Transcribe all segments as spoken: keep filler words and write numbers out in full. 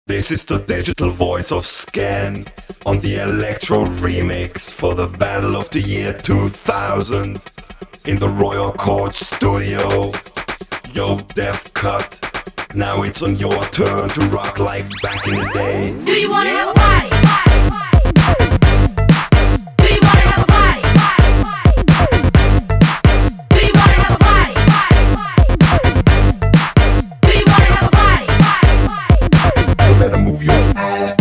This is the digital voice of Scan on the Electro remix for the Battle of the Year two thousand in the Royal Court Studio. Yo, Def Cut, now it's on your turn to rock like back in the days. Do you wanna have a party? Do you wanna have a party? Do you wanna have a party? Do you wanna have a party? You better move your ass.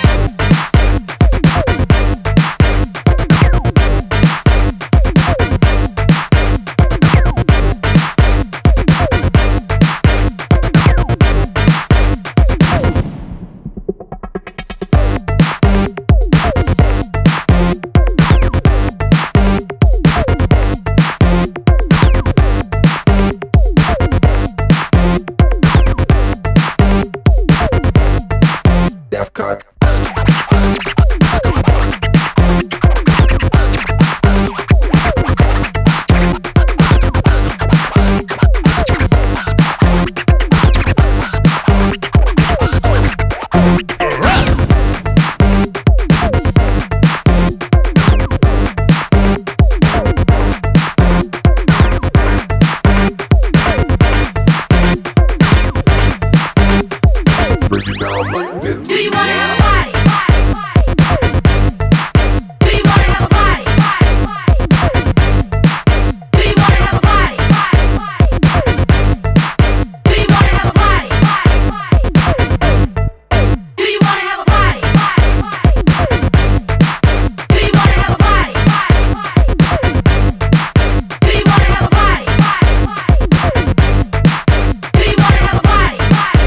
Def Cut. Break it down like this. Do you wanna have a party? Do you wanna have a party? Do you wanna have a party? Do you wanna have a party? Do you wanna have a party? Do you wanna have a party? Do you wanna have a party? Do you wanna have a party?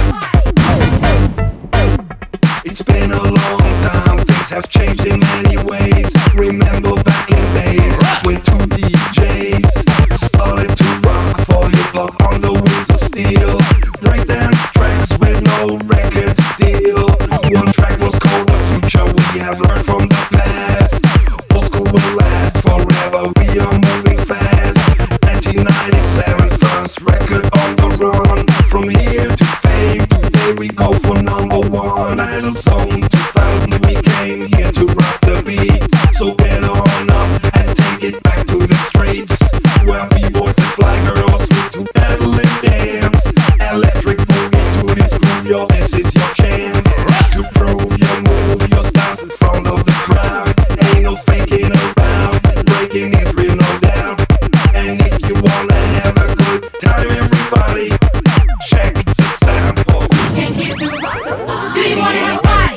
It's been a long time, things have changed in many ways. Remember back in days when two D Js started to rock for hip hop on the wheels of steel. Breakdance tracks with no record deal. One track was called The Future, we have learned from the past. Old school will last forever, we are moving fast. nineteen ninety-seven, first record on the run. From here to fame, today we go for number one. Idol song two thousand, we came here to rock the beat. So get on up and take it back to the streets, where b-boys and fly girls need to pedal and dance. Electric boogie to this groove, yo, this is your chance to prove your move, your stance in front of the crowd. Ain't no faking around, breaking is real, no doubt. And if you wanna have a good time, everybody, check the sample. Can't get to rock the party. Do you wanna have a party?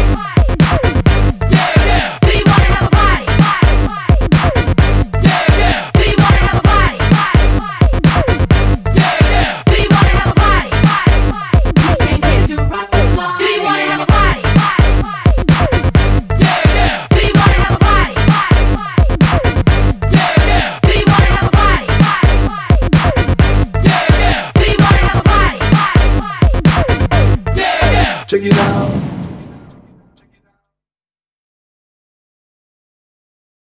Yeah, yeah. Do you wanna have a party? Yeah, yeah. Do you wanna have a party? Yeah, yeah. Do you wanna have a party? Can't get to rock the party. Do you wanna have a party? Yeah, yeah. Do you wanna have a party? Yeah, yeah. Do you wanna have a party? Yeah, yeah. Do you wanna have a party? Yeah, yeah. Check it out.